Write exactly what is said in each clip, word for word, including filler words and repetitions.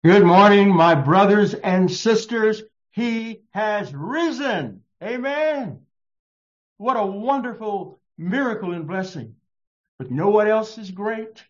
Good morning, my brothers and sisters. He has risen. Amen. What a wonderful miracle and blessing. But you know what else is great?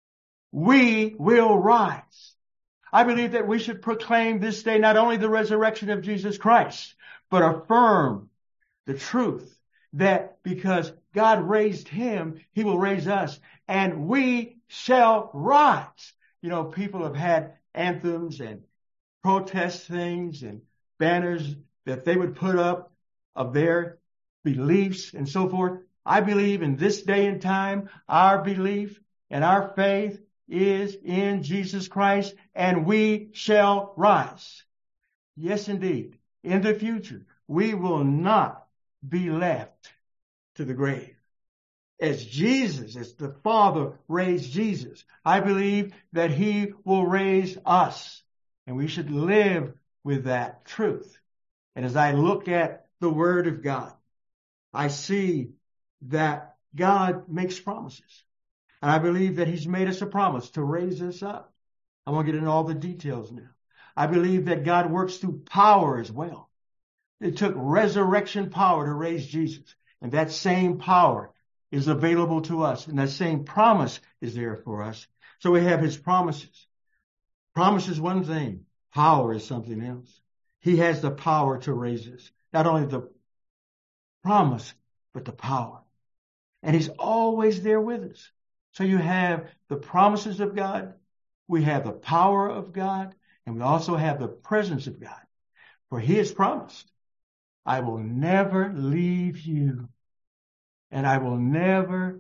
We will rise. I believe that we should proclaim this day not only the resurrection of Jesus Christ, but affirm the truth that because God raised him, he will raise us, and we shall rise. You know, people have had anthems and protest things and banners that they would put up of their beliefs and so forth. I believe in this day and time, our belief and our faith is in Jesus Christ, and we shall rise. Yes, indeed. In the future, we will not be left to the grave. As Jesus, as the Father raised Jesus, I believe that he will raise us, and we should live with that truth. And as I look at the Word of God, I see that God makes promises. And I believe that he's made us a promise to raise us up. I won't get into all the details now. I believe that God works through power as well. It took resurrection power to raise Jesus, and that same power is available to us, and that same promise is there for us. So we have his promises. Promise is one thing. Power is something else. He has the power to raise us. Not only the promise, but the power. And he's always there with us. So you have the promises of God. We have the power of God. And we also have the presence of God. For he has promised, I will never leave you, and I will never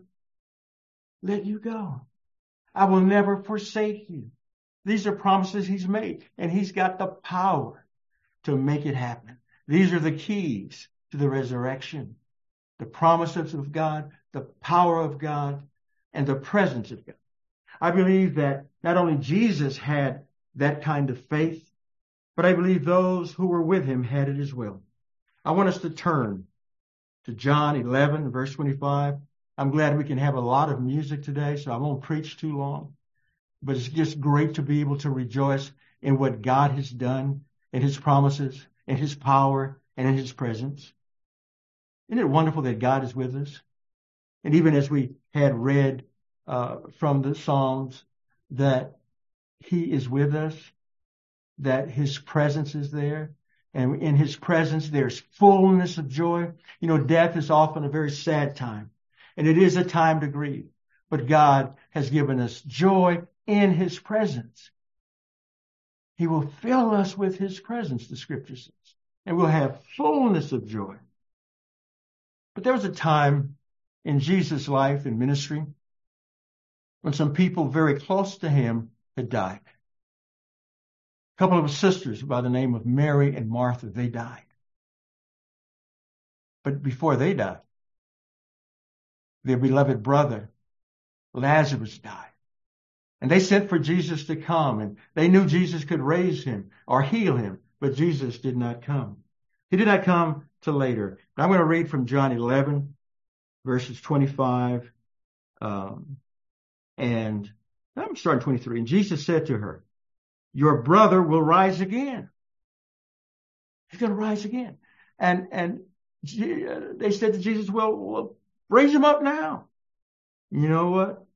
let you go. I will never forsake you. These are promises he's made, and he's got the power to make it happen. These are the keys to the resurrection. The promises of God, the power of God, and the presence of God. I believe that not only Jesus had that kind of faith, but I believe those who were with him had it as well. I want us to turn to John eleven, verse twenty-five. I'm glad we can have a lot of music today, so I won't preach too long. But it's just great to be able to rejoice in what God has done, in his promises, in his power, and in his presence. Isn't it wonderful that God is with us? And even as we had read uh, from the Psalms that he is with us, that his presence is there. And in his presence, there's fullness of joy. You know, death is often a very sad time, and it is a time to grieve. But God has given us joy in his presence. He will fill us with his presence, the scripture says, and we'll have fullness of joy. But there was a time in Jesus' life and ministry when some people very close to him had died. A couple of sisters by the name of Mary and Martha, they died. But before they died, their beloved brother, Lazarus, died. And they sent for Jesus to come, and they knew Jesus could raise him or heal him, but Jesus did not come. He did not come till later. I'm going to read from John eleven, verses twenty-five, um, and I'm starting twenty-three. And Jesus said to her, your brother will rise again. He's going to rise again. And and they said to Jesus, well, well, raise him up now. You know what?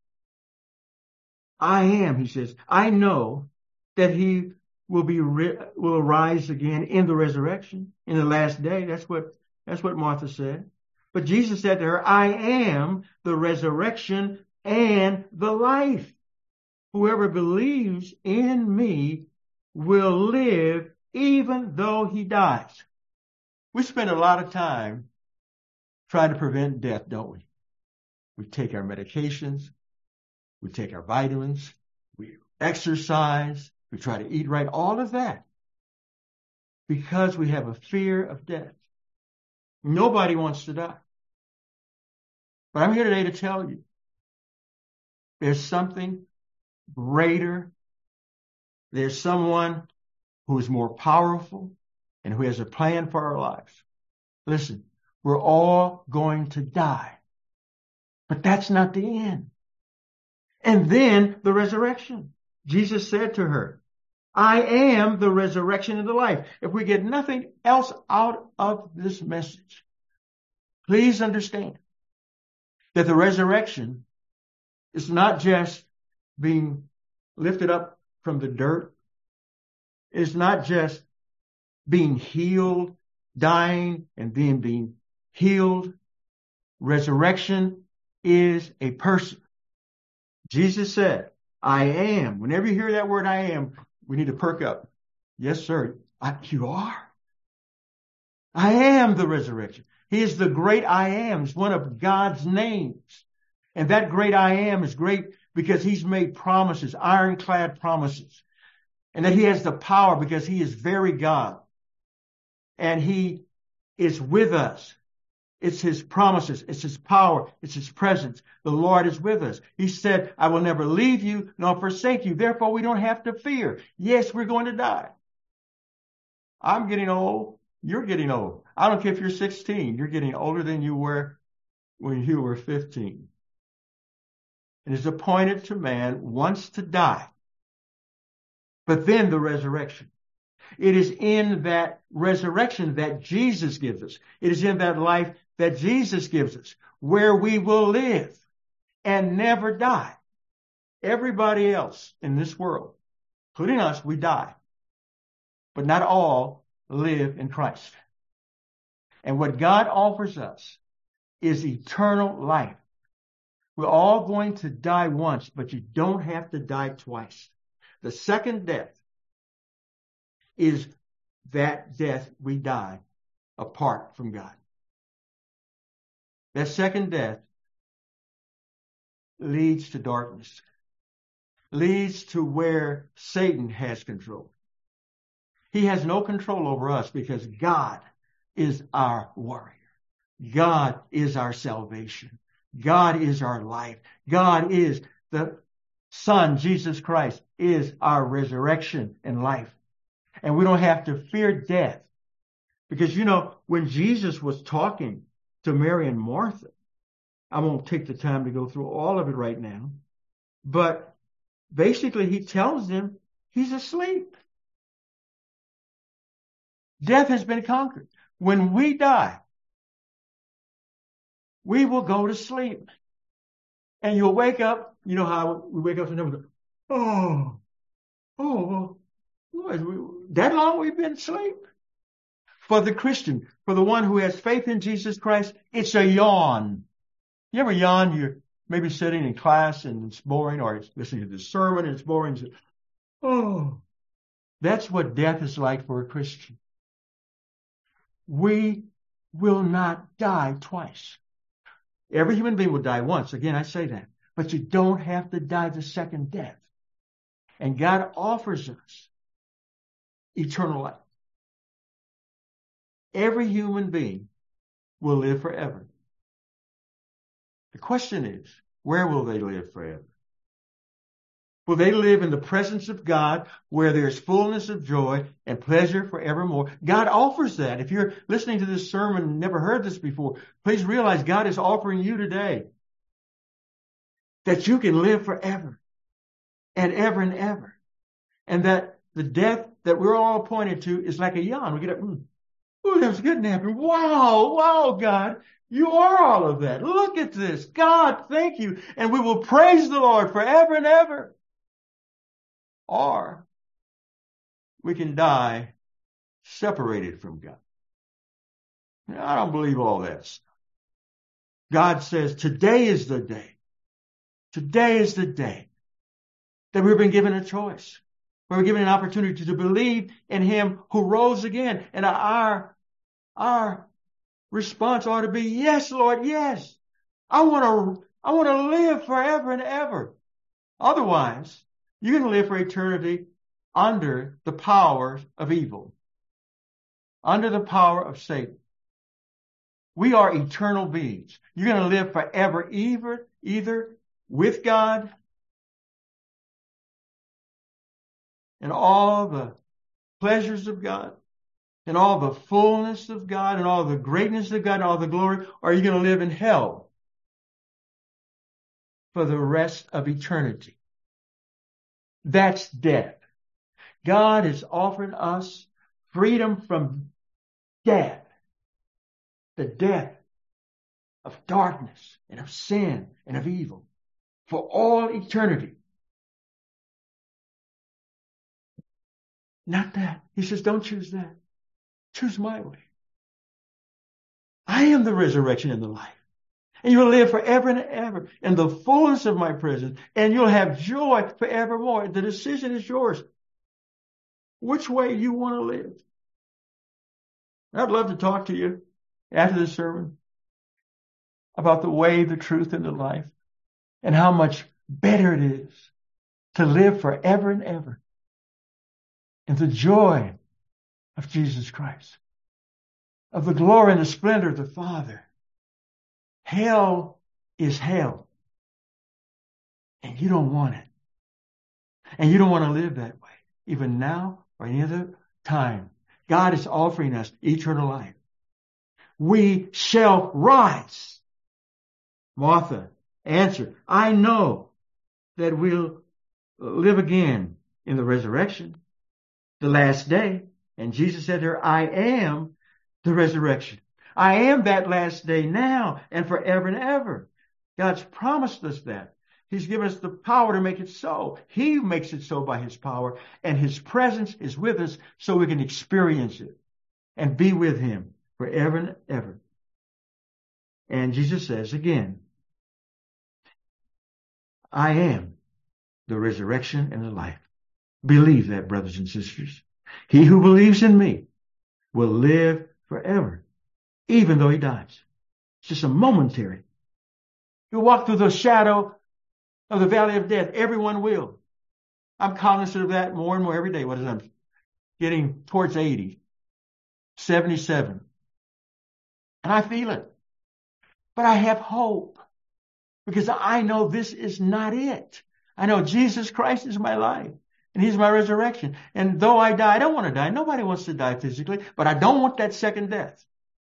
I am, he says, I know that he will be will rise again in the resurrection, in the last day. That's what that's what Martha said. But Jesus said to her, I am the resurrection and the life. Whoever believes in me will live even though he dies. We spend a lot of time trying to prevent death, don't we? We take our medications, we take our vitamins, we exercise, we try to eat right, all of that, because we have a fear of death. Nobody wants to die. But I'm here today to tell you, there's something greater. There's someone who is more powerful and who has a plan for our lives. Listen, we're all going to die, but that's not the end. And then the resurrection. Jesus said to her, I am the resurrection and the life. If we get nothing else out of this message, please understand that the resurrection is not just being lifted up from the dirt. It's not just being healed, dying, and then being healed. Resurrection is a person. Jesus said, I am. Whenever you hear that word, I am, we need to perk up. Yes, sir. I, you are. I am the resurrection. He is the great I am. It's one of God's names. And that great I am is great because he's made promises, ironclad promises. And that he has the power because he is very God. And he is with us. It's his promises. It's his power. It's his presence. The Lord is with us. He said, I will never leave you nor forsake you. Therefore, we don't have to fear. Yes, we're going to die. I'm getting old. You're getting old. I don't care if you're sixteen. You're getting older than you were when you were fifteen. It is appointed to man once to die, but then the resurrection. It is in that resurrection that Jesus gives us. It is in that life that Jesus gives us, where we will live and never die. Everybody else in this world, including us, we die. But not all live in Christ. And what God offers us is eternal life. We're all going to die once, but you don't have to die twice. The second death is that death we die apart from God. That second death leads to darkness, leads to where Satan has control. He has no control over us because God is our warrior. God is our salvation. God is our life. God is the Son, Jesus Christ, is our resurrection and life. And we don't have to fear death. Because, you know, when Jesus was talking to Mary and Martha, I won't take the time to go through all of it right now, but basically he tells them he's asleep. Death has been conquered. When we die, we will go to sleep. And you'll wake up, you know how we wake up and we go, oh, oh, well, that long we've been asleep? For the Christian, for the one who has faith in Jesus Christ, it's a yawn. You ever yawn? You're maybe sitting in class and it's boring, or it's listening to the sermon and it's boring. You say, oh, that's what death is like for a Christian. We will not die twice. Every human being will die once. Again, I say that. But you don't have to die the second death. And God offers us eternal life. Every human being will live forever. The question is, where will they live forever? Will they live in the presence of God where there's fullness of joy and pleasure forevermore? God offers that. If you're listening to this sermon and never heard this before, please realize God is offering you today that you can live forever and ever and ever. And that the death that we're all appointed to is like a yawn. We get up, mm, oh, that was a good nap. Wow, wow, God, you are all of that. Look at this. God, thank you. And we will praise the Lord forever and ever. Or we can die separated from God. Now, I don't believe all that. God says today is the day. Today is the day that we've been given a choice. We're given an opportunity to believe in him who rose again. And our, our response ought to be, yes, Lord, yes. I want to, I want to live forever and ever. Otherwise, you're going to live for eternity under the power of evil, under the power of Satan. We are eternal beings. You're going to live forever either, either with God and all the pleasures of God and all the fullness of God and all the greatness of God and all the glory, or are you going to live in hell for the rest of eternity? That's death. God is offering us freedom from death, the death of darkness and of sin and of evil for all eternity. Not that. He says, don't choose that. Choose my way. I am the resurrection and the life. And you will live forever and ever in the fullness of my presence, and you'll have joy forevermore. The decision is yours. Which way you want to live? I'd love to talk to you after the sermon about the way, the truth, and the life, and how much better it is to live forever and ever in the joy of Jesus Christ, of the glory and the splendor of the Father. Hell is hell, and you don't want it. And you don't want to live that way, even now or any other time. God is offering us eternal life. We shall rise. Martha answered, I know that we'll live again in the resurrection, the last day. And Jesus said to her, I am the resurrection. I am that last day now and forever and ever. God's promised us that. He's given us the power to make it so. He makes it so by his power, and his presence is with us so we can experience it and be with him forever and ever. And Jesus says again, I am the resurrection and the life. Believe that, brothers and sisters. He who believes in me will live forever, even though he dies. It's just a momentary. You walk through the shadow of the valley of death. Everyone will. I'm cognizant of that more and more every day. What is I'm getting towards eighty, seventy-seven. And I feel it. But I have hope because I know this is not it. I know Jesus Christ is my life. And he's my resurrection. And though I die, I don't want to die. Nobody wants to die physically, but I don't want that second death.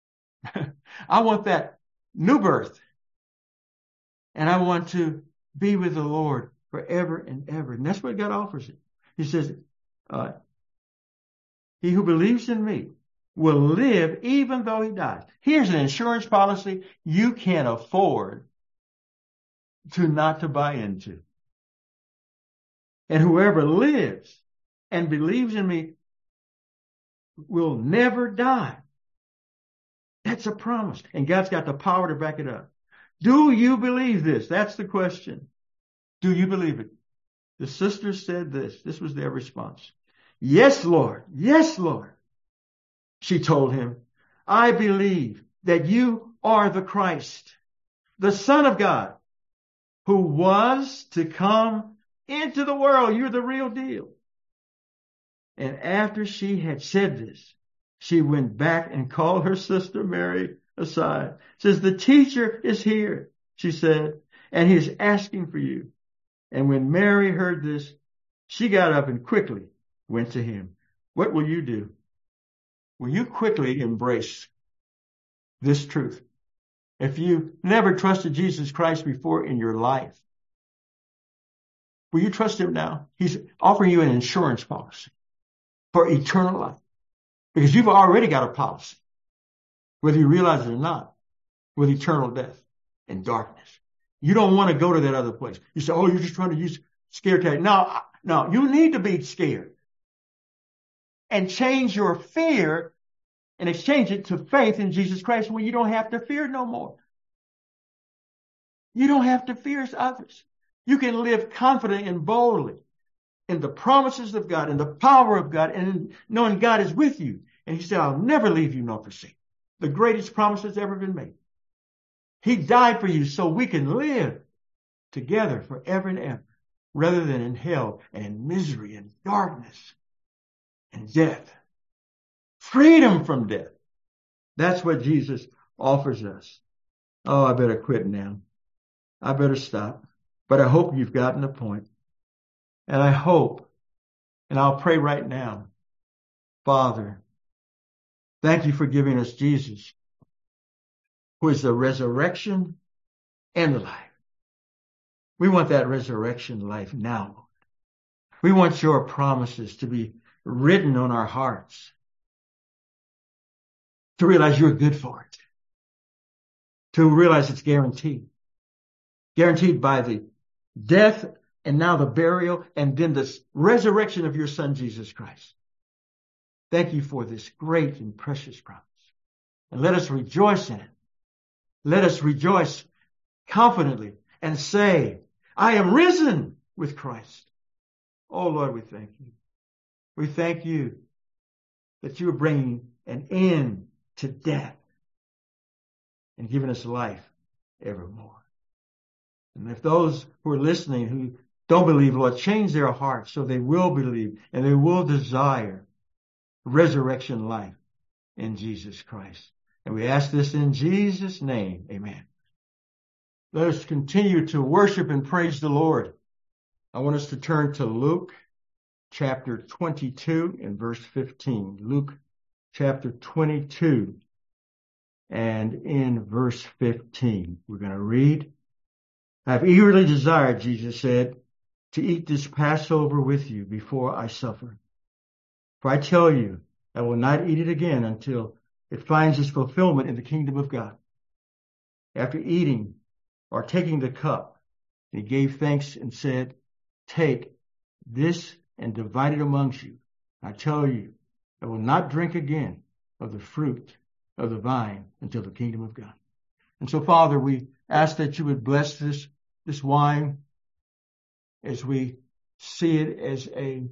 I want that new birth. And I want to be with the Lord forever and ever. And that's what God offers it. He says, uh, he who believes in me will live even though he dies. Here's an insurance policy you can't afford to not to buy into. And whoever lives and believes in me will never die. That's a promise. And God's got the power to back it up. Do you believe this? That's the question. Do you believe it? The sisters said this. This was their response. Yes, Lord. Yes, Lord. She told him, I believe that you are the Christ, the Son of God, who was to come into the world. You're the real deal. And after she had said this, she went back and called her sister Mary aside. Says, the teacher is here, she said, and he's asking for you. And when Mary heard this, she got up and quickly went to him. What will you do? Will you quickly embrace this truth? If you never trusted Jesus Christ before in your life, will you trust him now? He's offering you an insurance policy for eternal life because you've already got a policy, whether you realize it or not, with eternal death and darkness. You don't want to go to that other place. You say, oh, you're just trying to use scare tactics. No, no, you need to be scared and change your fear and exchange it to faith in Jesus Christ when you don't have to fear no more. You don't have to fear others. You can live confident and boldly in the promises of God and the power of God and knowing God is with you. And he said, I'll never leave you nor forsake you. The greatest promise that's ever been made. He died for you so we can live together forever and ever, rather than in hell and in misery and darkness and death. Freedom from death. That's what Jesus offers us. Oh, I better quit now. I better stop. But I hope you've gotten the point. And I hope, and I'll pray right now, Father, thank you for giving us Jesus, who is the resurrection and the life. We want that resurrection life now. We want your promises to be written on our hearts. To realize you're good for it. To realize it's guaranteed. Guaranteed by the death and now the burial and then the resurrection of your Son, Jesus Christ. Thank you for this great and precious promise. And let us rejoice in it. Let us rejoice confidently and say, I am risen with Christ. Oh, Lord, we thank you. We thank you that you are bringing an end to death and giving us life evermore. And if those who are listening who don't believe, Lord, change their hearts so they will believe and they will desire resurrection life in Jesus Christ. And we ask this in Jesus' name. Amen. Let us continue to worship and praise the Lord. I want us to turn to Luke chapter twenty-two and verse fifteen. Luke chapter twenty-two and in verse fifteen. We're going to read. I have eagerly desired, Jesus said, to eat this Passover with you before I suffer. For I tell you, I will not eat it again until it finds its fulfillment in the kingdom of God. After eating or taking the cup, he gave thanks and said, take this and divide it amongst you. I tell you, I will not drink again of the fruit of the vine until the kingdom of God. And so, Father, we ask that you would bless this, this wine as we see it as a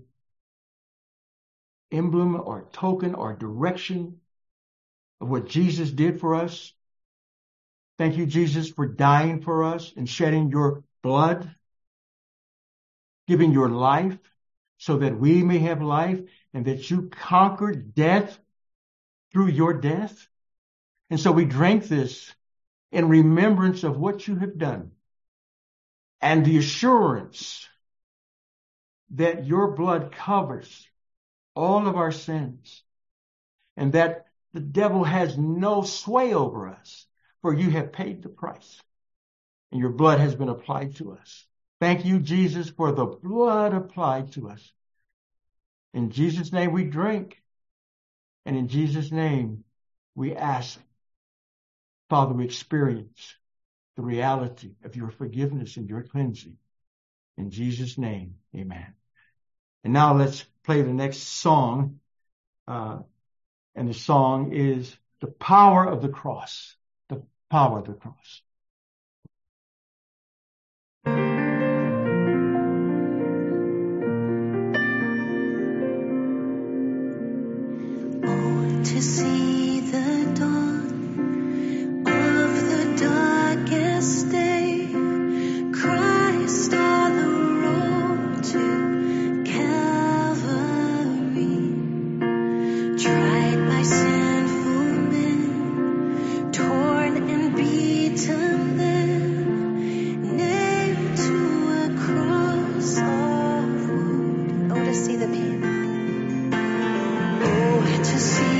emblem or token or direction of what Jesus did for us. Thank you, Jesus, for dying for us and shedding your blood, giving your life so that we may have life and that you conquered death through your death. And so we drink this in remembrance of what you have done and the assurance that your blood covers all of our sins and that the devil has no sway over us, for you have paid the price and your blood has been applied to us. Thank you, Jesus, for the blood applied to us. In Jesus' name we drink, and in Jesus' name we ask. Father, we experience the reality of your forgiveness and your cleansing. In Jesus' name, amen. And now let's play the next song. Uh, and the song is The Power of the Cross. The Power of the Cross. Oh, to see the dawn of the darkest day, Christ on the road to Calvary, tried by sinful men, torn and beaten then, nailed to a cross of wood. Oh, to see the pain. Oh, to see